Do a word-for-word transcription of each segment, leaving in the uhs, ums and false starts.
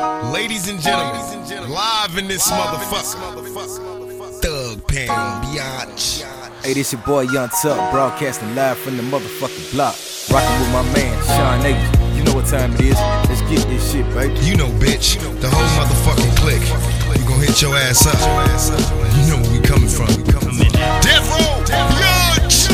Ladies and gentlemen, live in this motherfucker, Thug Pan Biatch. Hey, this your boy Young Tuck, broadcasting live from the motherfucking block. Rockin' with my man, Sean H. You know what time it is. Let's get this shit, baby. You know, bitch, the whole motherfucking clique. We gon' hit your ass up. You know where we coming from. Death Row, Biatch.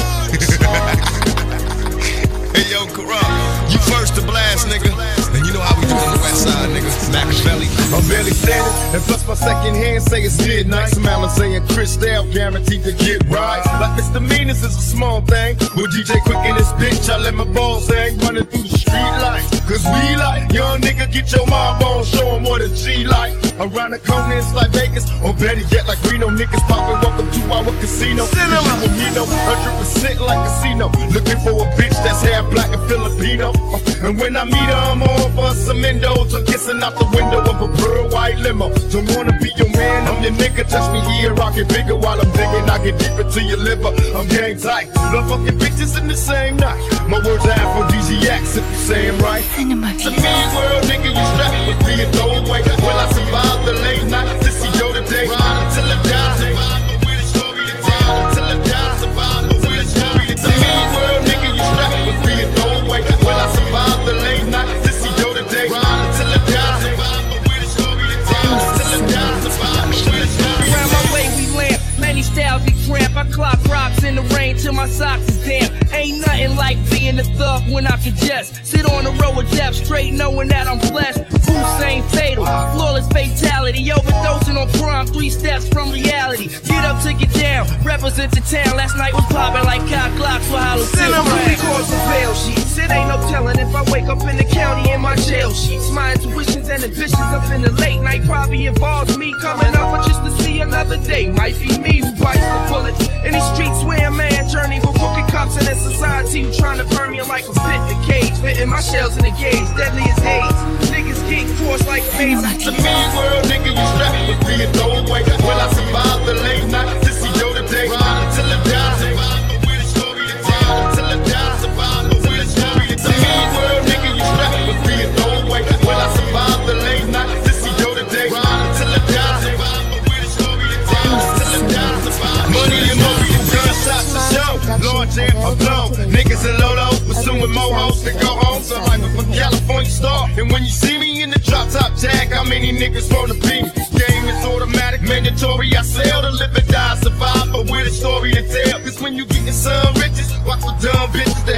Hey, yo, Corrupt, you first to blast, nigga. And you know how we do on the west side, nigga. Machiavelli. I'm barely standing, and plus my second hand say it's midnight. Some Alizé and Cristal guaranteed to get right. Like misdemeanors is a small thing. With D J Quick in this bitch, I let my balls hang, running through the street lights. Cause we like, young nigga, get your mob on, show 'em what a G like. Around the corner it's like Vegas, or better yet like Reno. Niggas poppin', welcome to our casino. Cinema with me, no, one hundred percent like casino. Looking for a bitch that's half black and Filipino. And when I meet her, I'm on for some endos. I'm kissing out the window of a pearl white limo. Don't wanna be your man, I'm your nigga. Touch me here, I get bigger while I'm digging. I get deeper to your liver, I'm gang tight. Love fucking bitches in the same night. My words are aphrodisiacs if you say 'em right. Cinema It's a mean world, nigga, you strapped with me a throwaway. Will I survive the late night to see yo today? Ride until I die, survive but with a story to tell. Until I die, survive but with a story to tell. It's a mean world, nigga, you strapped with me a throwaway. Will I survive the late night to see yo today? Ride until I die, survive but with a story to tell. Until I die, survive but with a story to tell. Around my way we lamp, many styles we tramp. I clock rocks in the rain till my socks is damp. Ain't nothing like being a thug when I can just sit on the road with depth straight, knowing that I'm blessed. Hussein fatal, flawless fatality, overdosing on prime, three steps from reality. Get up to get down, represent the town. Last night was popping like cock glocks for Halloween. I'm cause of bail sheets. It ain't no telling if I wake up in the county in my jail sheets. My intuitions and ambitions up in the late night probably involves me coming up, but just to see another day. Might be me who bites the bullet. In these streets where a man journey with crooked cops in a society who trying to burn me like a fit in a cage. Fitting my shells in the gauge, deadly as AIDS. Niggas get crossed like face. It's a mean world, nigga, you strapped with me a throwaway. Will I survive the late night to see yo today? Ride until I die, survive but with a story to tell. Until I die, survive but with a story to tell. It's a mean world, nigga, you strapped with me a throwaway. Will I survive the late night to see yo today? Ride until I die, survive but with a story to tell. Until I die, survive. Money and money and gunshots to show. Lord Jam, I'm blown. Niggas and Lolos pursuing mohos to go home. So I'm from California star. And when you see me in the drop top tag, how many niggas wanna be me? Game is automatic, mandatory. I sell to live and die, survive, but with a story to tell. Cause when you getting some riches, watch for dumb bitches.